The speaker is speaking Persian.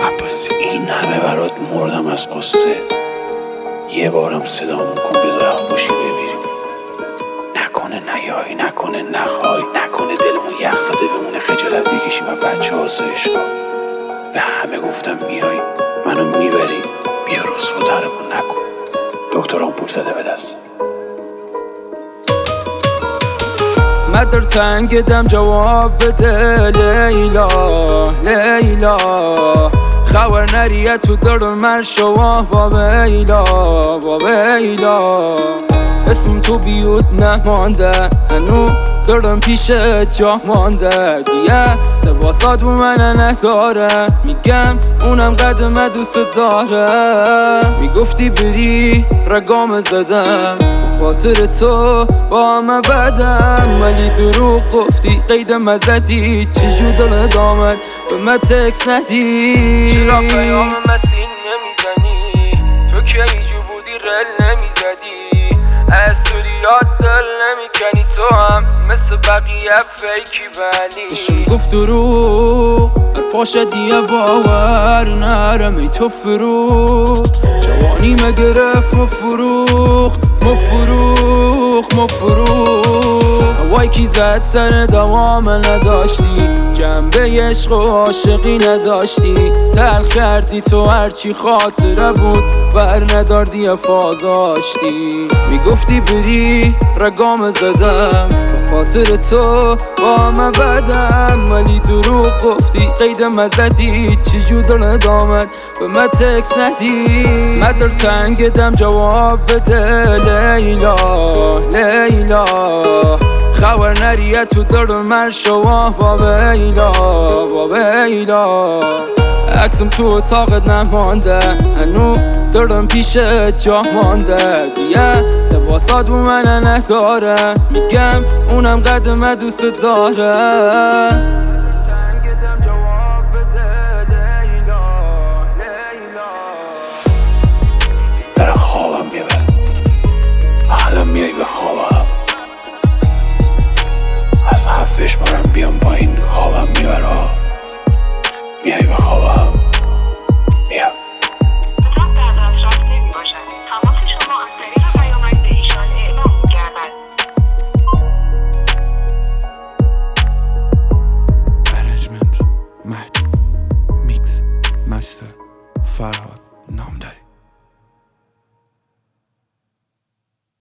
عباسی. این همه برات مردم از قصه، یه بارم صدامون کن بذارم باشی بمیریم. نکنه نیایی، نکنه نخوای، نکنه دلمون یخ زده بمونه خجالت بکشیم و بچه آسایشگاه. به همه گفتم میای منو میبری، بیا رسواترمون نکن. دکتران پول زده به دستم. من در تنگ دم جواب بده لیلا لیلا، خبر نریه تو در من شوا با بیلا اسم تو بیوت نمانده، هنو دارم پیش جا مانده دیگه، لباسات بو من نداره، میگم اونم قدم دوست داره. میگفتی بری رگام زدم خاطر تو با همه بدم، ولی دروغ گفتی قیدم ازدی، چجور دل دامن به من تکس ندی. چرا پیام مسیح نمیزنی؟ تو که ایجو بودی رل نمیزدی، از سوریات دل نمیکنی، تو هم مثل بقیه فیکی ولی بشون گفت دروغ حرفاش دیگه باور نرم. ای تو فروغ جوانی مگرفت مفروخ هوای کی زد سر دوام نداشتی، جنبه عشق و عاشقی نداشتی، تلخ کردی تو هرچی خاطره بود بر نداردی افازاشتی. میگفتی بری رگام زدم به خاطر تو با همه بدم، ولی دروغ گفتی قیدم ازدی، چجور دل دامن به من تکس ندی. من در تنگ دم جواب بده لیلا لیلا، خبر نریه تو در من شوا با بیلا عکسم تو اتاقت نمانده، هنو دارم پیش جا مانده دیگه، لباسات بو من نداره، میگم اونم قدم دوست داره. برا خوابم بیبر، الان میای به خوابم، از 7 بشمارم بیام پایین خوابم میبره، میای به خوابم.